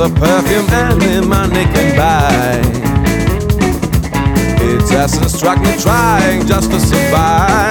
the perfume any money can buy. It hasn't struck me trying just to survive.